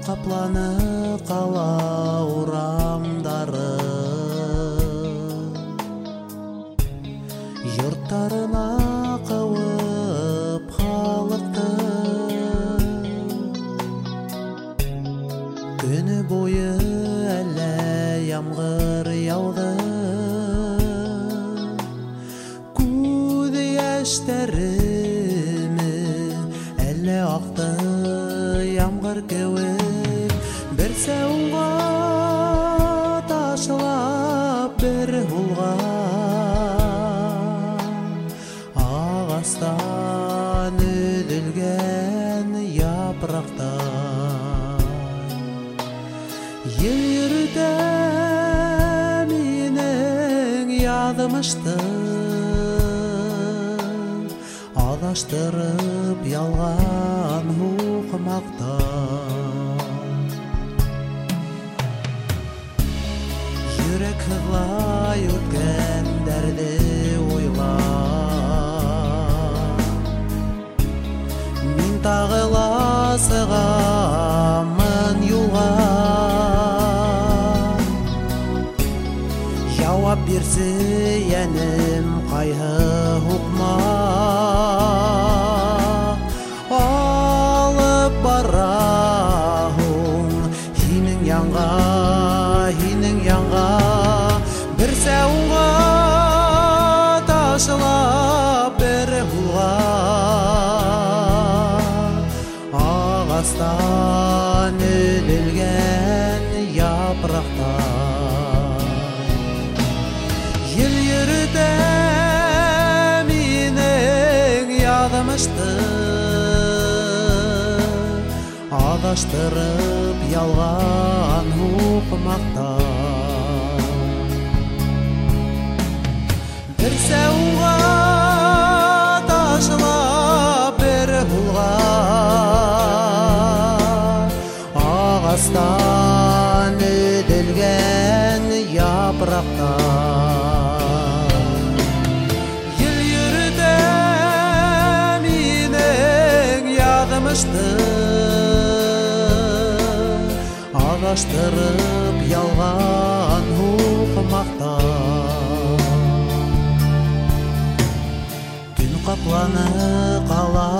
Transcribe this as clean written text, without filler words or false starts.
қапланы қала урамдары, йорттарына қауып халықты. Күні бойы әлі ямғыр яуды, көз яштарымы әлі ақты ямғыр кеуіп. Бір сауға ташылап бір ұлға, ағастан үзілген япырақтай. Ел йөртә менің ядымышты, адаштырып ялған оқымақта. Жүрек хырлай өткендерді ойла, мен тағыла сығамын юлға. Жауап берсе әнім қайғы ұқма, алып барахың хинің янға, хинің янға. Бір сауға ташылап бір ұлға, ағастан үзілген япырақтай. Ел йөртә менің ядымышты, адаштырып ялған оқымақта. Бір сауға ташылап бір ұлға, ағастан үзілген япырақтай. Ел йөртә менің ядымышты, адаштырып ялған оқымақта. Күн қапланы қала